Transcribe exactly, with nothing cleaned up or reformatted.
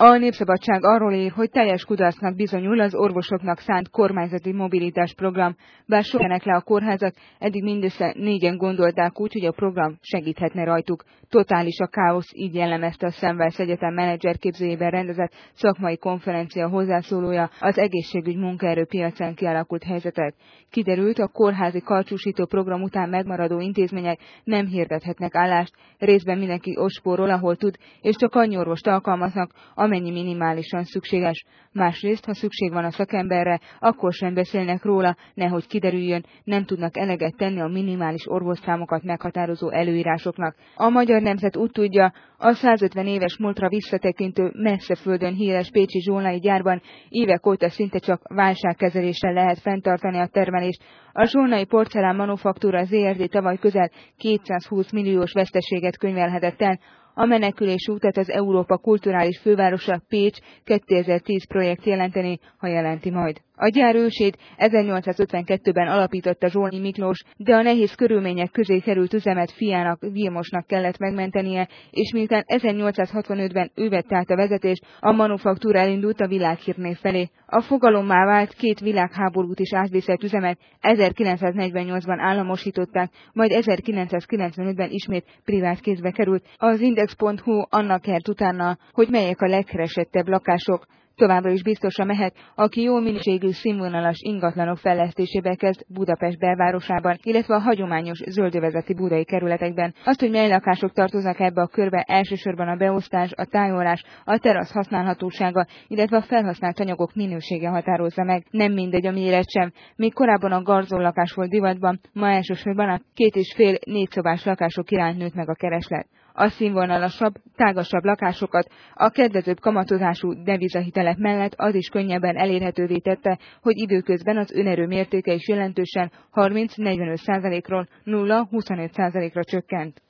A Népszabadság arról ír, hogy teljes kudarcnak bizonyul az orvosoknak szánt kormányzati mobilitás program, bár sokanek le a kórházak, eddig mindössze négyen gondolták úgy, hogy a program segíthetne rajtuk. Totális a káosz, így jellemezte a Semmelweis Egyetem menedzserképzőjében rendezett szakmai konferencia hozzászólója az egészségügy munkaerőpiacán kialakult helyzetet. Kiderült, a kórházi karcsúsító program után megmaradó intézmények nem hirdethetnek állást, részben mindenki ospórol, ahol tud, és csak annyi orvost alkalmaznak, amennyi minimálisan szükséges. Másrészt, ha szükség van a szakemberre, akkor sem beszélnek róla, nehogy kiderüljön, nem tudnak eleget tenni a minimális orvosszámokat meghatározó előírásoknak. A magyar nemzet úgy tudja, a százötven éves múltra visszatekintő, messze földön híres pécsi zsolnai gyárban évek óta szinte csak válságkezeléssel lehet fenntartani a termelést. A zsolnai porcelán manufaktúra zé er dé tavaly közel kétszázhúsz milliós veszteséget könyvelhetett el. A menekülés útat az Európa kulturális fővárosa Pécs kétezer-tíz projekt jelenteni, ha jelenti majd. A gyár ősét ezernyolcszázötvenkettőben alapította Zsolnai Miklós, de a nehéz körülmények közé került üzemet fiának, Vilmosnak kellett megmentenie, és miután ezernyolcszázhatvanötben ő vette át a vezetést, a manufaktúra elindult a világhírnév felé. A fogalommá vált két világháborút is átviszelt üzemet ezerkilencszáznegyvennyolcban államosították, majd ezerkilencszázkilencvenötben ismét privát kézbe került. Az index pont hu annak kért utána, hogy melyek a legkeresettebb lakások. Továbbra is biztosra mehet, aki jó minőségű színvonalas ingatlanok fejlesztésébe kezd Budapest belvárosában, illetve a hagyományos zöldövezeti budai kerületekben. Azt, hogy mely lakások tartoznak ebbe a körbe, elsősorban a beosztás, a tájolás, a terasz használhatósága, illetve a felhasznált anyagok minősége határozza meg. Nem mindegy a méret sem. Még korábban a garzonlakás volt divatban, ma elsősorban a két és fél négy szobás lakások iránt nőtt meg a kereslet. A színvonalasabb, tágasabb lakásokat a kedvezőbb kamatozású devizahitelek mellett az is könnyebben elérhetővé tette, hogy időközben az önerő mértéke is jelentősen harminc-negyvenöt százalékról nulla-huszonöt százalékra csökkent.